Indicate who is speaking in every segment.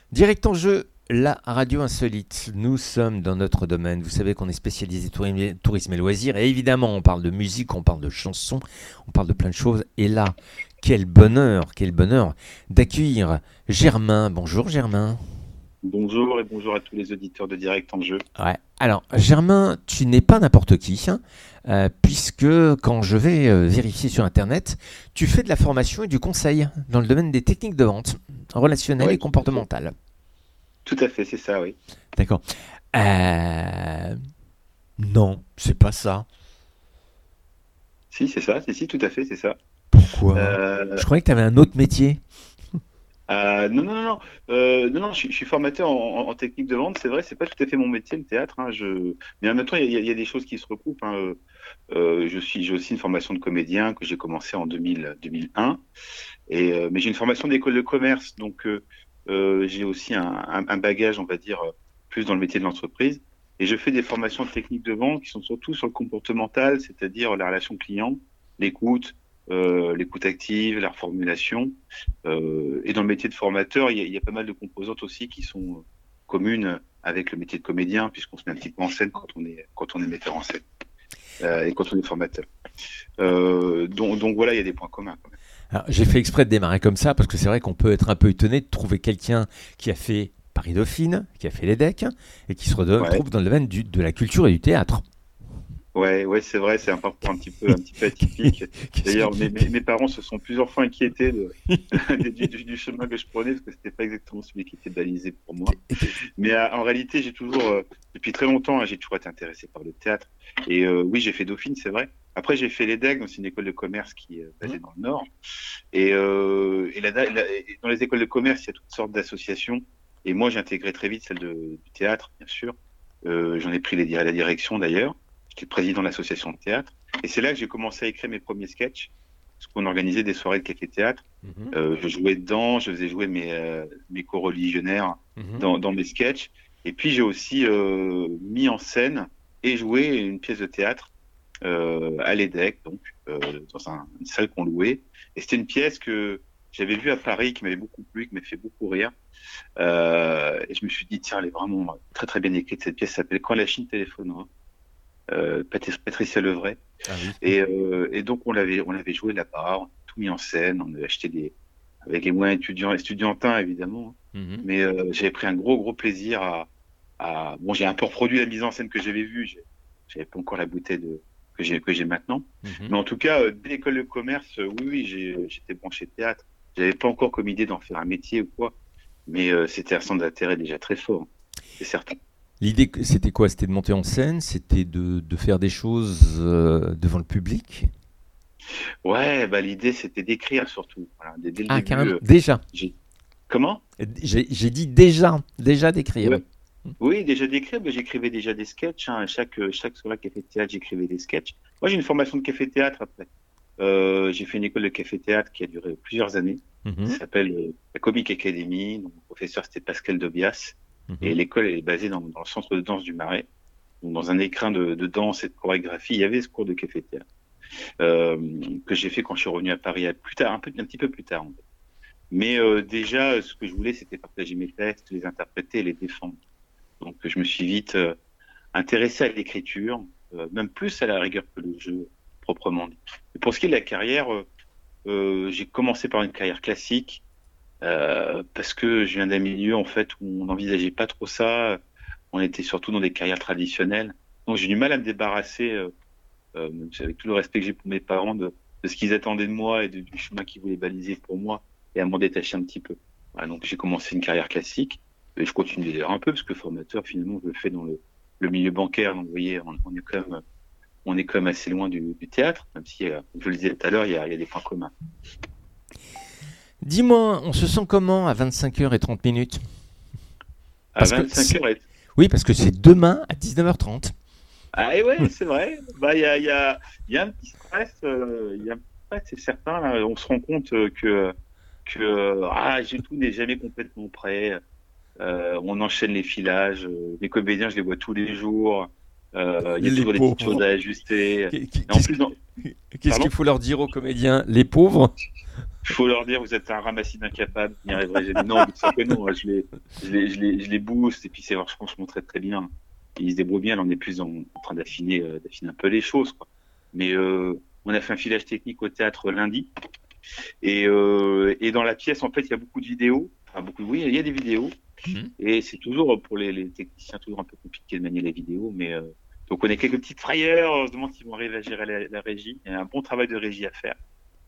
Speaker 1: Direct en jeu, la radio insolite. Nous sommes dans notre domaine. Vous savez qu'on est spécialisé tourisme et loisirs. Et évidemment, on parle de musique, on parle de chansons, on parle de plein de choses. Et là, quel bonheur d'accueillir Germain. Bonjour Germain.
Speaker 2: Bonjour et bonjour à tous les auditeurs de Direct en Jeu.
Speaker 1: Ouais. Alors, Germain, tu n'es pas n'importe qui, hein, puisque quand je vais vérifier sur Internet, tu fais de la formation et du conseil dans le domaine des techniques de vente relationnelles et
Speaker 2: Oui, tout à fait.
Speaker 1: comportementales.
Speaker 2: Tout à fait, c'est ça, oui.
Speaker 1: D'accord. Euh, Non, c'est pas ça.
Speaker 2: Si, c'est ça, si, tout à fait, c'est ça.
Speaker 1: Pourquoi?
Speaker 2: Euh,
Speaker 1: Je croyais que tu avais un autre métier.
Speaker 2: non, non, non, non, non, je suis formateur en technique de vente, c'est vrai, c'est pas tout à fait mon métier, le théâtre, hein, mais en même temps, il y a des choses qui se recoupent, hein. J'ai aussi une formation de comédien que j'ai commencé en 2001, mais j'ai une formation d'école de commerce, donc j'ai aussi un bagage, on va dire, plus dans le métier de l'entreprise. Et je fais des formations de techniques de vente qui sont surtout sur le comportemental, c'est-à-dire la relation client, l'écoute, l'écoute active, la reformulation. Et dans le métier de formateur, il y a pas mal de composantes aussi qui sont communes avec le métier de comédien, puisqu'on se met un petit peu en scène quand on est metteur en scène et quand on est formateur. Donc voilà, il y a des points communs quand même.
Speaker 1: Alors, j'ai fait exprès de démarrer comme ça parce que c'est vrai qu'on peut être un peu étonné de trouver quelqu'un qui a fait Paris-Dauphine, qui a fait les decks et qui se
Speaker 2: Ouais.
Speaker 1: retrouve dans le domaine de la culture et du théâtre.
Speaker 2: Ouais, ouais, c'est vrai, c'est un parcours un petit peu atypique.
Speaker 1: Qu'est-ce
Speaker 2: D'ailleurs,
Speaker 1: qui...
Speaker 2: mes parents se sont plusieurs fois inquiétés du chemin que je prenais parce que c'était pas exactement celui qui était balisé pour moi. Mais en réalité, j'ai toujours, depuis très longtemps, hein, j'ai toujours été intéressé par le théâtre. Et oui, j'ai fait Dauphine, c'est vrai. Après, j'ai fait l'EDEC, donc c'est une école de commerce qui est basée dans le Nord. Et dans les écoles de commerce, il y a toutes sortes d'associations. Et moi, j'ai intégré très vite celle du théâtre, bien sûr. J'en ai pris la direction d'ailleurs. J'étais président de l'association de théâtre. Et c'est là que j'ai commencé à écrire mes premiers sketchs. Parce qu'on organisait des soirées de café-théâtre.
Speaker 1: Mhm,
Speaker 2: Je jouais dedans, je faisais jouer mes co-religionnaires
Speaker 1: mhm.
Speaker 2: dans mes sketchs. Et puis j'ai aussi mis en scène et joué une pièce de théâtre à l'EDEC, donc dans une salle qu'on louait. Et c'était une pièce que j'avais vue à Paris, qui m'avait beaucoup plu, qui m'a fait beaucoup rire. Et je me suis dit, tiens, elle est vraiment très très bien écrite. Cette pièce s'appelle Quand la Chine téléphonera. Patricia Levray.
Speaker 1: Ah oui.
Speaker 2: Et donc on l'avait joué là-bas, on a tout mis en scène, on avait acheté avec les moyens estudiantins évidemment.
Speaker 1: Mhm.
Speaker 2: Mais j'avais pris un gros plaisir bon, j'ai un peu reproduit la mise en scène que j'avais vue. J'avais pas encore la bouteille que j'ai maintenant.
Speaker 1: Mhm.
Speaker 2: Mais en tout cas, dès l'école de commerce, oui, oui, j'étais branché théâtre. J'avais pas encore comme idée d'en faire un métier ou quoi. Mais c'était un centre d'intérêt déjà très fort, hein, c'est certain.
Speaker 1: L'idée, c'était quoi? C'était de monter en scène? C'était de faire des choses devant le public?
Speaker 2: Ouais, bah l'idée c'était d'écrire surtout. Voilà, dès le
Speaker 1: Ah,
Speaker 2: début,
Speaker 1: carrément. Déjà.
Speaker 2: j'ai comment?
Speaker 1: J'ai dit déjà d'écrire.
Speaker 2: Ouais. Oui, déjà d'écrire, bah, j'écrivais déjà des sketchs, hein. Chaque soirée café théâtre, j'écrivais des sketchs. Moi, j'ai une formation de café théâtre après. J'ai fait une école de café théâtre qui a duré plusieurs années. Ça
Speaker 1: Mhm,
Speaker 2: s'appelle la Comic Academy. Donc, le professeur c'était Pascal Dobias et
Speaker 1: mhm.
Speaker 2: l'école est basée dans le centre de danse du Marais. Donc, dans un écrin de danse et de chorégraphie, il y avait ce cours de café théâtre que j'ai fait quand je suis revenu à Paris plus tard, un petit peu plus tard. En fait. Mais déjà, ce que je voulais, c'était partager mes textes, les interpréter et les défendre. Donc, je me suis vite intéressé à l'écriture, même plus à la rigueur que le jeu proprement dit. Et pour ce qui est de la carrière, j'ai commencé par une carrière classique parce que je viens d'un milieu en fait où on n'envisageait pas trop ça. On était surtout dans des carrières traditionnelles. Donc, j'ai du mal à me débarrasser, même si avec tout le respect que j'ai pour mes parents, de ce qu'ils attendaient de moi et du chemin qu'ils voulaient baliser pour moi et à m'en détacher un petit peu. Voilà, donc, j'ai commencé une carrière classique. Et je continue d'ailleurs un peu parce que formateur, finalement, je le fais dans le milieu bancaire. Donc, vous voyez, on est quand même assez loin du théâtre, même si, comme je le disais tout à l'heure, il y a des points communs.
Speaker 1: Dis-moi, on se sent comment à 25h30?
Speaker 2: À
Speaker 1: Parce que
Speaker 2: 25 heures,
Speaker 1: oui, parce que c'est demain à 19h30.
Speaker 2: ah, et ouais, c'est vrai. Bah, il y a un petit stress, il y a un petit stress, c'est certain. Là. On se rend compte que tout n'est jamais complètement prêt. On enchaîne les filages. Les comédiens, je les vois tous les jours. Il y a
Speaker 1: Les
Speaker 2: toujours des petites
Speaker 1: pauvres.
Speaker 2: choses à ajuster. Et en
Speaker 1: Qu'est-ce
Speaker 2: plus,
Speaker 1: qu'est-ce qu'il
Speaker 2: pardon?
Speaker 1: faut leur dire aux comédiens? Les pauvres?
Speaker 2: faut leur dire, vous êtes un ramassis d'incapables, vous n'y arriverez jamais. Non, mais ça que non, je les booste, et puis c'est franchement très très bien. Ils se débrouillent bien, là on est plus en train d'affiner un peu les choses, quoi. Mais on a fait un filage technique au théâtre lundi, et dans la pièce, en fait, il y a beaucoup de vidéos. Enfin, oui, il y a des vidéos,
Speaker 1: Mhm.
Speaker 2: et c'est toujours, pour les techniciens, toujours un peu compliqué de manier les vidéos, mais donc on a quelques petites frayeurs, on se demande s'ils vont arriver à gérer la régie. Il y a un bon travail de régie à faire.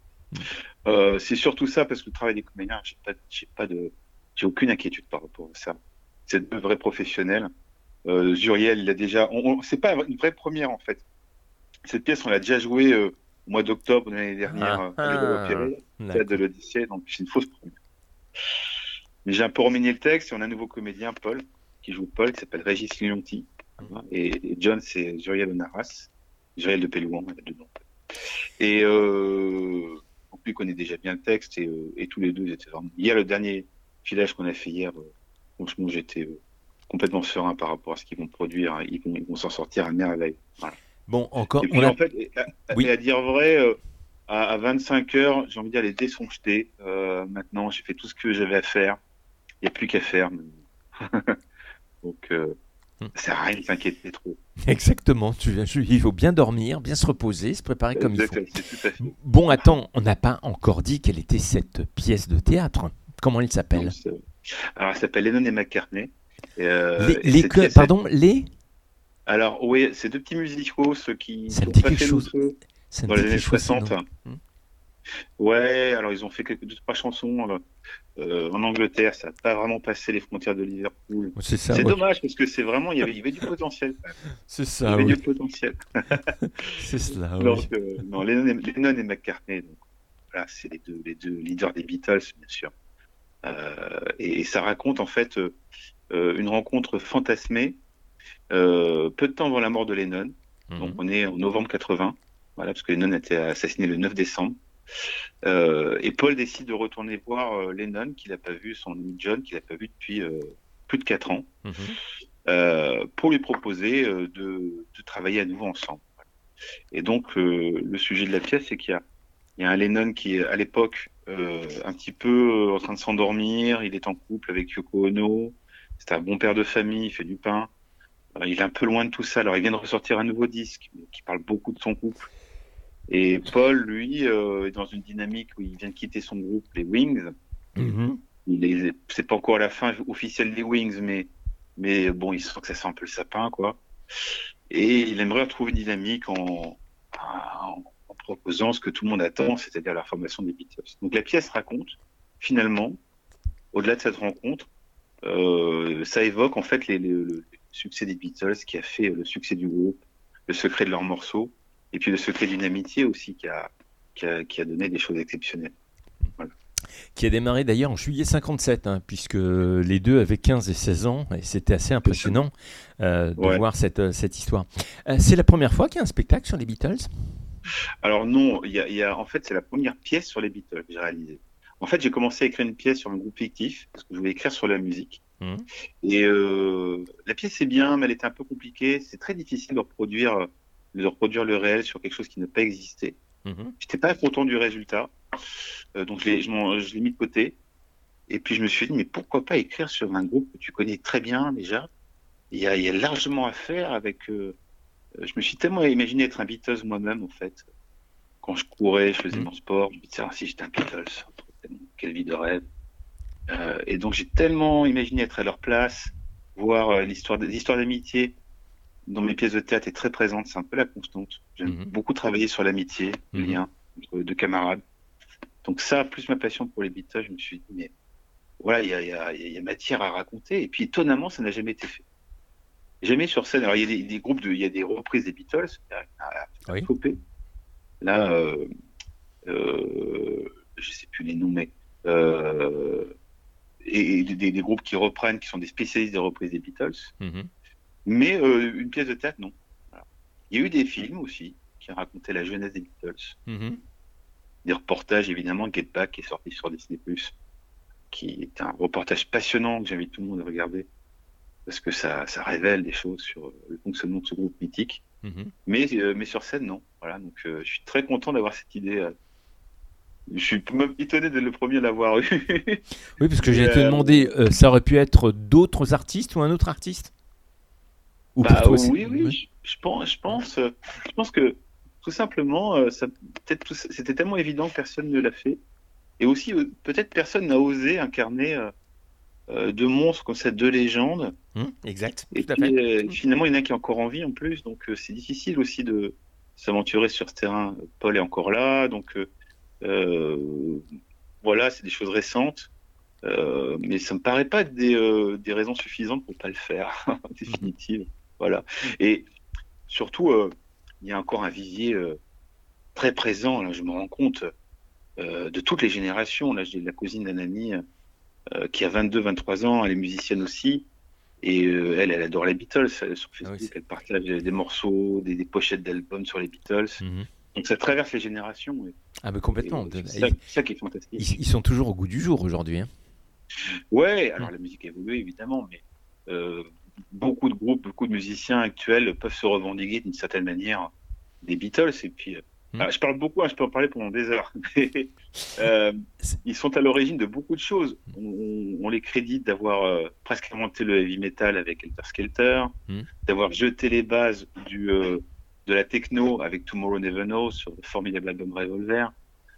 Speaker 2: C'est surtout ça, parce que le travail des comédiens, j'ai aucune inquiétude par rapport à ça. C'est de vrais professionnels. Zuriel, il a déjà, c'est pas une vraie première en fait. Cette pièce, on l'a déjà jouée au mois d'octobre de l'année dernière
Speaker 1: Ah,
Speaker 2: à
Speaker 1: ah,
Speaker 2: l'Opéré, théâtre de
Speaker 1: d'accord.
Speaker 2: l'Odyssée, donc c'est une fausse première. Mais j'ai un peu remanié le texte, et on a un nouveau comédien, Paul, qui joue Paul, qui s'appelle Régis Lionti. Et John, c'est Zuriel Onaras, Zuriel de Pellouan, il y a deux noms. Et donc lui connaît déjà bien le texte, et tous les deux, ils étaient vraiment. Hier, le dernier filage qu'on a fait hier, franchement, j'étais complètement serein par rapport à ce qu'ils vont produire, hein. Ils vont s'en sortir à merveille. Voilà.
Speaker 1: Bon, encore,
Speaker 2: Et
Speaker 1: on
Speaker 2: puis
Speaker 1: a.
Speaker 2: en fait,
Speaker 1: Oui,
Speaker 2: à dire vrai, à 25 heures, j'ai envie de dire, les dés sont jetés. Maintenant, j'ai fait tout ce que j'avais à faire. Il n'y a plus qu'à faire. Donc, ça sert à rien de s'inquiéter trop.
Speaker 1: exactement. Il faut bien dormir, bien se reposer, se préparer comme il faut.
Speaker 2: Exactement, c'est tout à fait.
Speaker 1: Bon, attends, on n'a pas encore dit quelle était cette pièce de théâtre. Comment elle
Speaker 2: Non,
Speaker 1: s'appelle?
Speaker 2: alors, elle s'appelle Lennon et McCartney. Et cette pièce,
Speaker 1: Pardon, les.
Speaker 2: alors, oui, c'est deux petits musicaux, ceux qui
Speaker 1: Ça me
Speaker 2: n'ont
Speaker 1: dit
Speaker 2: pas
Speaker 1: quelque
Speaker 2: fait long
Speaker 1: chose.
Speaker 2: feu
Speaker 1: Ça me
Speaker 2: dans
Speaker 1: dit
Speaker 2: les années
Speaker 1: quelque chose ce
Speaker 2: 60.
Speaker 1: nom. Hmm.
Speaker 2: Ouais, alors ils ont fait deux, trois chansons en Angleterre, ça n'a pas vraiment passé les frontières de Liverpool.
Speaker 1: C'est ça,
Speaker 2: C'est
Speaker 1: oui.
Speaker 2: dommage parce que c'est vraiment, il y avait du potentiel, quand même.
Speaker 1: C'est
Speaker 2: Il y
Speaker 1: ça,
Speaker 2: avait
Speaker 1: oui.
Speaker 2: du potentiel.
Speaker 1: C'est cela, oui.
Speaker 2: Donc, non, Lennon et McCartney, donc, voilà, c'est les deux leaders des Beatles, bien sûr. Et ça raconte en fait une rencontre fantasmée peu de temps avant la mort de Lennon. Donc
Speaker 1: Mhm.
Speaker 2: on est en novembre 80, voilà, parce que Lennon a été assassiné le 9 décembre. Et Paul décide de retourner voir Lennon, qu'il n'a pas vu, son ami John, qu'il n'a pas vu depuis plus de 4 ans,
Speaker 1: Mhm.
Speaker 2: pour lui proposer de travailler à nouveau ensemble. Et donc le sujet de la pièce, c'est qu'il y a un Lennon qui est à l'époque un petit peu en train de s'endormir, il est en couple avec Yoko Ono, c'est un bon père de famille, il fait du pain. Il est un peu loin de tout ça. Alors, il vient de ressortir un nouveau disque qui parle beaucoup de son couple. Et Paul, lui, est dans une dynamique où il vient de quitter son groupe, les Wings.
Speaker 1: Mhm.
Speaker 2: C'est pas encore la fin officielle des Wings, mais bon, il sent que ça sent un peu le sapin, quoi. Et il aimerait retrouver une dynamique en proposant ce que tout le monde attend, c'est-à-dire la formation des Beatles. Donc, la pièce raconte, finalement, au-delà de cette rencontre, ça évoque en fait le succès des Beatles, qui a fait le succès du groupe, le secret de leurs morceaux, et puis le secret d'une amitié aussi qui a donné des choses exceptionnelles. Voilà.
Speaker 1: Qui a démarré d'ailleurs en juillet 57, hein, puisque les deux avaient 15 et 16 ans, et c'était assez
Speaker 2: C'est ça.
Speaker 1: impressionnant de
Speaker 2: Ouais.
Speaker 1: voir cette histoire. C'est la première fois qu'il y a un spectacle sur les Beatles?
Speaker 2: Alors non, en fait, c'est la première pièce sur les Beatles que j'ai réalisée. En fait, j'ai commencé à écrire une pièce sur un groupe fictif parce que je voulais écrire sur la musique.
Speaker 1: Mhm.
Speaker 2: Et la pièce est bien, mais elle était un peu compliquée. C'est très difficile de reproduire le réel sur quelque chose qui n'a pas existé.
Speaker 1: Mhm.
Speaker 2: J'étais pas content du résultat, donc je l'ai mis de côté. Et puis je me suis dit, mais pourquoi pas écrire sur un groupe que tu connais très bien déjà? Il y a largement à faire avec. Je me suis tellement imaginé être un Beatles moi-même en fait. Quand je courais, je faisais
Speaker 1: Mhm.
Speaker 2: mon sport, je me disais, ah, si j'étais un Beatles, quelle vie de rêve. Et donc j'ai tellement imaginé être à leur place, voir l'histoire d'amitié dans mes pièces de théâtre est très présente, c'est un peu la constante. J'aime
Speaker 1: Mhm.
Speaker 2: beaucoup travailler sur l'amitié, le
Speaker 1: Mhm.
Speaker 2: lien entre deux camarades. Donc ça, plus ma passion pour les Beatles, je me suis dit, mais voilà, il y a matière à raconter. Et puis étonnamment, ça n'a jamais été fait. Jamais sur scène. Alors il y a des groupes, il y a des reprises des Beatles, à
Speaker 1: Oui.
Speaker 2: flopé. Là, je sais plus les noms, mais euh, et des groupes qui reprennent, qui sont des spécialistes des reprises des Beatles.
Speaker 1: Mhm.
Speaker 2: Mais une pièce de théâtre, non. Voilà. Il y a eu des films aussi qui racontaient la jeunesse des Beatles.
Speaker 1: Mhm.
Speaker 2: Des reportages, évidemment, Get Back qui est sorti sur Disney+, qui est un reportage passionnant que j'invite tout le monde à regarder parce que ça révèle des choses sur le fonctionnement de ce groupe mythique.
Speaker 1: Mhm.
Speaker 2: Mais sur scène, non. Voilà, donc je suis très content d'avoir cette idée Je suis même étonné d'être le premier à l'avoir eu.
Speaker 1: Oui, parce que
Speaker 2: Mais,
Speaker 1: j'ai te demandé, ça aurait pu être d'autres artistes ou un autre artiste? Ou pour
Speaker 2: bah
Speaker 1: toi, c'est...
Speaker 2: oui, oui,
Speaker 1: Ouais.
Speaker 2: je pense que tout simplement, c'était tellement évident que personne ne l'a fait. Et aussi, peut-être personne n'a osé incarner de monstres comme ça, de légendes.
Speaker 1: Exact,
Speaker 2: Et
Speaker 1: tout à
Speaker 2: puis,
Speaker 1: fait.
Speaker 2: finalement, il y en a qui est encore en vie en plus, donc c'est difficile aussi de s'aventurer sur ce terrain. Paul est encore là, donc euh, voilà, c'est des choses récentes. Mais ça me paraît pas être des raisons suffisantes pour pas le faire, en
Speaker 1: Mhm.
Speaker 2: définitive. Voilà. Et surtout, il y a encore un vivier très présent, là, je me rends compte, de toutes les générations. Là, j'ai la cousine d'un ami qui a 22, 23 ans, elle est musicienne aussi. Et elle adore les Beatles. Sur
Speaker 1: Ah oui,
Speaker 2: Facebook, elle partage des morceaux, des pochettes d'albums sur les Beatles.
Speaker 1: Mhm.
Speaker 2: Donc ça traverse les générations.
Speaker 1: Ah, mais
Speaker 2: Et
Speaker 1: complètement.
Speaker 2: c'est ça qui est fantastique.
Speaker 1: Ils sont toujours au goût du jour aujourd'hui, hein.
Speaker 2: Ouais,
Speaker 1: Mm.
Speaker 2: alors la musique a évolué évidemment, mais euh, beaucoup de groupes, beaucoup de musiciens actuels peuvent se revendiquer d'une certaine manière des Beatles. Et puis,
Speaker 1: Mm.
Speaker 2: je parle beaucoup, hein, je peux en parler pendant des heures. Mais, euh,
Speaker 1: C'est-
Speaker 2: ils sont à l'origine de beaucoup de choses. On les crédite d'avoir presque inventé le heavy metal avec Helter Skelter,
Speaker 1: Mm.
Speaker 2: d'avoir jeté les bases de la techno avec Tomorrow Never Knows sur le formidable album Revolver.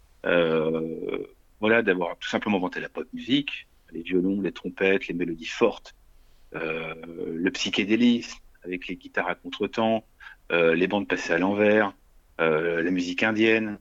Speaker 2: Euh, voilà, d'avoir tout simplement inventé la pop musique, les violons, les trompettes, les mélodies fortes, le psychédélisme avec les guitares à contretemps, les bandes passées à l'envers, la musique indienne,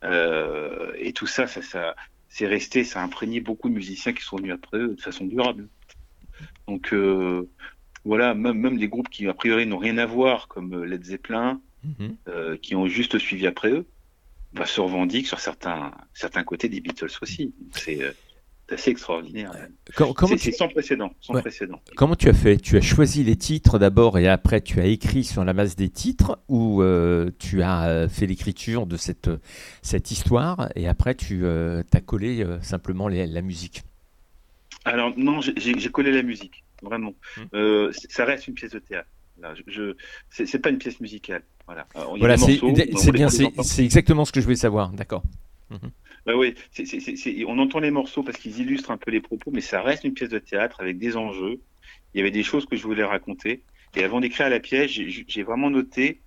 Speaker 2: et tout ça, c'est resté, ça a imprégné beaucoup de musiciens qui sont venus après eux de façon durable. Donc voilà, même des groupes qui a priori n'ont rien à voir, comme Led Zeppelin,
Speaker 1: Mhm.
Speaker 2: qui ont juste suivi après eux, bah, se revendiquent sur certains côtés des Beatles aussi. Donc, c'est assez extraordinaire même.
Speaker 1: Comment
Speaker 2: C'est
Speaker 1: tu...
Speaker 2: sans précédent, sans
Speaker 1: Ouais.
Speaker 2: précédent.
Speaker 1: Comment tu as fait? Tu as choisi les titres d'abord et après tu as écrit sur la base des titres ou tu as fait l'écriture de cette histoire et après tu as collé simplement la musique?
Speaker 2: Alors non, j'ai collé la musique, vraiment.
Speaker 1: Hmm.
Speaker 2: Ça reste une pièce de théâtre. Là, c'est pas une pièce musicale. Voilà. Alors, il y a des
Speaker 1: Voilà,
Speaker 2: morceaux,
Speaker 1: c'est bien,
Speaker 2: on les entend.
Speaker 1: c'est exactement ce que je voulais savoir. D'accord. Mhm.
Speaker 2: Bah oui, on entend les morceaux parce qu'ils illustrent un peu les propos, mais ça reste une pièce de théâtre avec des enjeux. Il y avait des choses que je voulais raconter. Et avant d'écrire la pièce, j'ai vraiment noté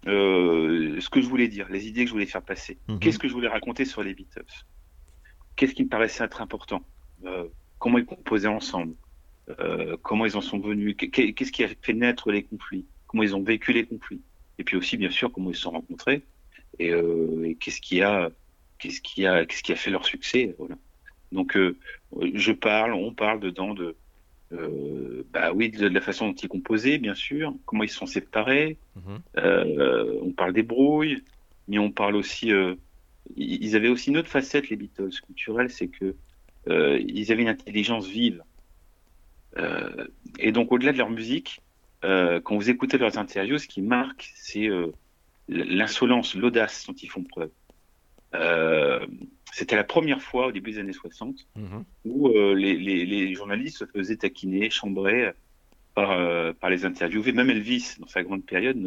Speaker 2: ce que je voulais dire, les idées que je voulais faire passer.
Speaker 1: Mhm.
Speaker 2: Qu'est-ce que je voulais raconter sur les Beatles? Qu'est-ce qui me paraissait être important? Comment ils composaient ensemble? Comment ils en sont venus? Qu'est-ce qui a fait naître les conflits? Comment ils ont vécu les conflits? Et puis aussi, bien sûr, comment ils se sont rencontrés? Et qu'est-ce qui a fait leur succès? Voilà. Donc, on parle dedans bah oui, de la façon dont ils composaient, bien sûr, comment ils se sont séparés.
Speaker 1: Mhm.
Speaker 2: On parle des brouilles, mais on parle aussi. Ils avaient aussi une autre facette, les Beatles culturels, c'est que ils avaient une intelligence vive. Euh, et donc, au-delà de leur musique, quand vous écoutez leurs interviews, ce qui marque, c'est l'insolence, l'audace dont ils font preuve. Euh, C'était la première fois au début des années 60
Speaker 1: Mhm.
Speaker 2: où les journalistes se faisaient taquiner, chambrer par les interviewés. Même Elvis, dans sa grande période,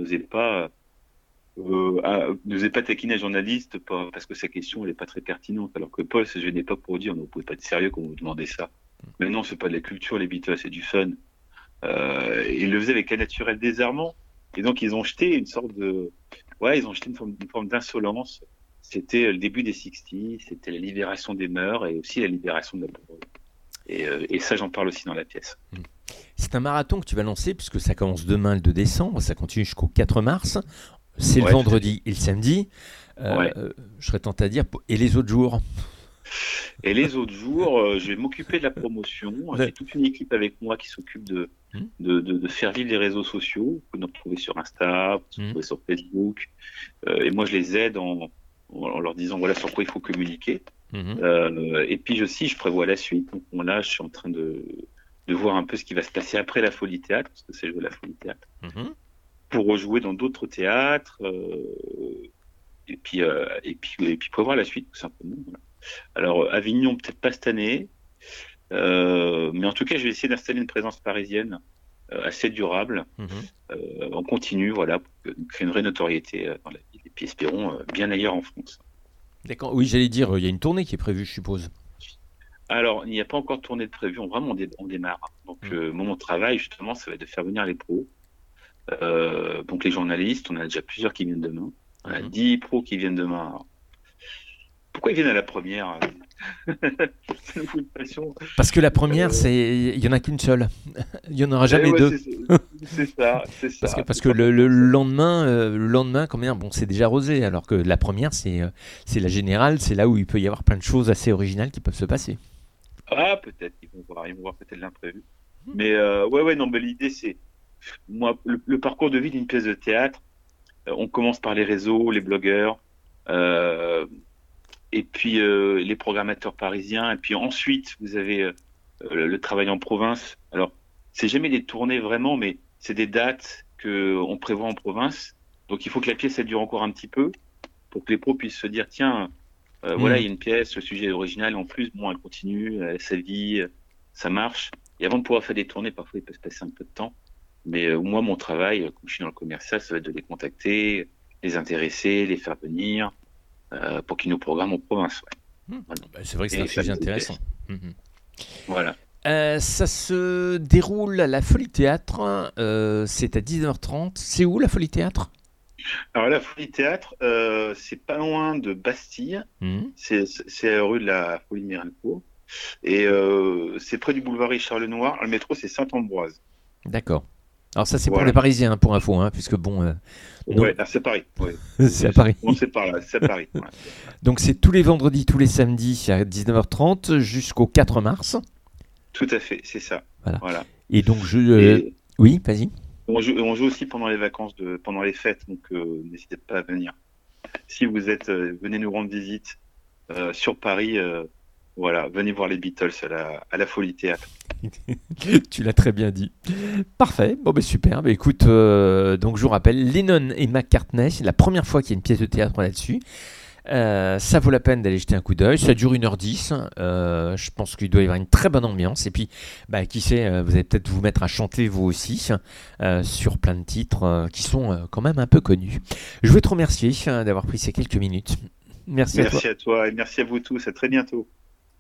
Speaker 2: n'osait pas taquiner un journaliste parce que sa question n'est pas très pertinente. Alors que Paul se gênait pas pour dire, on ne pouvait pas être sérieux quand vous demandez ça. Mais non, c'est pas de la culture, les Beatles, c'est du fun. Ils le faisaient avec un naturel désarmant. Et donc, ils ont jeté ils ont jeté une forme d'insolence. C'était le début des 60s, c'était la libération des mœurs et aussi la libération de la parole. Et ça, j'en parle aussi dans la pièce.
Speaker 1: C'est un marathon que tu vas lancer puisque ça commence demain le 2 décembre, ça continue jusqu'au 4 mars. C'est le
Speaker 2: Ouais, tout à fait.
Speaker 1: vendredi et le samedi.
Speaker 2: Ouais.
Speaker 1: Je serais tenté à dire, et les autres jours?
Speaker 2: Et les autres jours, je vais m'occuper de la promotion.
Speaker 1: Le-
Speaker 2: J'ai toute une équipe avec moi qui s'occupe
Speaker 1: Hmm.
Speaker 2: de faire vivre les réseaux sociaux. Vous pouvez nous retrouver sur Insta, vous pouvez nous
Speaker 1: Hmm.
Speaker 2: retrouver sur Facebook. Et moi, je les aide en leur disant voilà sur quoi il faut communiquer.
Speaker 1: Mhm.
Speaker 2: Et puis aussi, je prévois la suite. Donc là, je suis en train de voir un peu ce qui va se passer après la Folie Théâtre, parce que c'est jouer la Folie Théâtre,
Speaker 1: Mhm.
Speaker 2: pour rejouer dans d'autres théâtres. Et puis prévoir la suite, tout simplement. Voilà. Alors, Avignon, peut-être pas cette année, mais en tout cas, je vais essayer d'installer une présence parisienne assez durable,
Speaker 1: Mhm.
Speaker 2: en continu, voilà, pour créer une vraie notoriété dans la ville, et puis espérons bien ailleurs en France.
Speaker 1: D'accord. Oui, j'allais dire, il y a une tournée qui est prévue, je suppose.
Speaker 2: Alors, il n'y a pas encore de tournée de prévu, on démarre. Donc,
Speaker 1: Mm.
Speaker 2: mon travail, justement, ça va être de faire venir les pros. Donc, les journalistes, on a déjà plusieurs qui viennent demain. On a
Speaker 1: Mhm.
Speaker 2: 10 pros qui viennent demain. Alors, pourquoi ils viennent à la première? Ça nous fout une pression.
Speaker 1: Parce que la première,
Speaker 2: Euh,
Speaker 1: il y en a qu'une seule. Il y en aura
Speaker 2: eh
Speaker 1: jamais
Speaker 2: ouais,
Speaker 1: deux.
Speaker 2: c'est ça, c'est
Speaker 1: Parce que,
Speaker 2: ça.
Speaker 1: parce
Speaker 2: C'est
Speaker 1: que
Speaker 2: parfaitement ça.
Speaker 1: le lendemain, combien, bon, c'est déjà rosé, alors que la première, c'est la générale, c'est là où il peut y avoir plein de choses assez originales qui peuvent se passer.
Speaker 2: Ah, peut-être, ils vont voir peut-être l'imprévu. Mais ouais, non, mais l'idée, c'est, moi, le parcours de vie d'une pièce de théâtre, on commence par les réseaux, les blogueurs, euh, et puis les programmateurs parisiens, et puis ensuite, vous avez le travail en province. Alors, c'est jamais des tournées vraiment, mais c'est des dates que on prévoit en province. Donc, il faut que la pièce, elle dure encore un petit peu pour que les pros puissent se dire, tiens, voilà, il
Speaker 1: Hmm.
Speaker 2: y a une pièce, le sujet est original, en plus, bon, elle continue, elle a sa vie, ça marche. Et avant de pouvoir faire des tournées, parfois, il peut se passer un peu de temps. Mais moi, mon travail, comme je suis dans le commercial, ça va être de les contacter, les intéresser, les faire venir, pour qu'ils nous programment en province. Ouais.
Speaker 1: Hmm.
Speaker 2: Voilà.
Speaker 1: Bah, c'est vrai que c'est un
Speaker 2: Et faire
Speaker 1: sujet
Speaker 2: des petites
Speaker 1: intéressant.
Speaker 2: pièces.
Speaker 1: Mhm.
Speaker 2: Voilà.
Speaker 1: Ça se déroule à la Folie Théâtre, c'est à 19h30. C'est où la Folie Théâtre?
Speaker 2: Alors, la Folie Théâtre, c'est pas loin de Bastille.
Speaker 1: Mhm.
Speaker 2: C'est rue de la Folie-Méricourt. Et c'est près du boulevard Richard Lenoir. Le métro, c'est Saint-Ambroise.
Speaker 1: D'accord. Alors ça, c'est pour les
Speaker 2: Voilà.
Speaker 1: Parisiens, hein, pour info, hein, puisque bon, non,
Speaker 2: Ouais, ah, c'est Paris. Ouais.
Speaker 1: c'est à Paris.
Speaker 2: Commencez par là, c'est Paris. Ouais.
Speaker 1: Donc c'est tous les vendredis, tous les samedis à 19h30 jusqu'au 4 mars.
Speaker 2: Tout à fait, c'est ça.
Speaker 1: Voilà.
Speaker 2: Voilà.
Speaker 1: Et donc
Speaker 2: Et
Speaker 1: oui, vas-y.
Speaker 2: on joue aussi pendant les vacances, pendant les fêtes, donc n'hésitez pas à venir. Si vous êtes, venez nous rendre visite sur Paris. Voilà, venez voir les Beatles à la Folie Théâtre.
Speaker 1: Tu l'as très bien dit. Parfait. Bon, ben super. Ben, écoute, donc je vous rappelle, Lennon et McCartney, c'est la première fois qu'il y a une pièce de théâtre là-dessus. Ça vaut la peine d'aller jeter un coup d'œil. Ça dure 1h10. Je pense qu'il doit y avoir une très bonne ambiance. Et puis, bah, qui sait, vous allez peut-être vous mettre à chanter vous aussi sur plein de titres qui sont quand même un peu connus. Je voulais te remercier d'avoir pris ces quelques minutes. Merci à toi.
Speaker 2: Merci à toi et merci à vous tous. À très bientôt.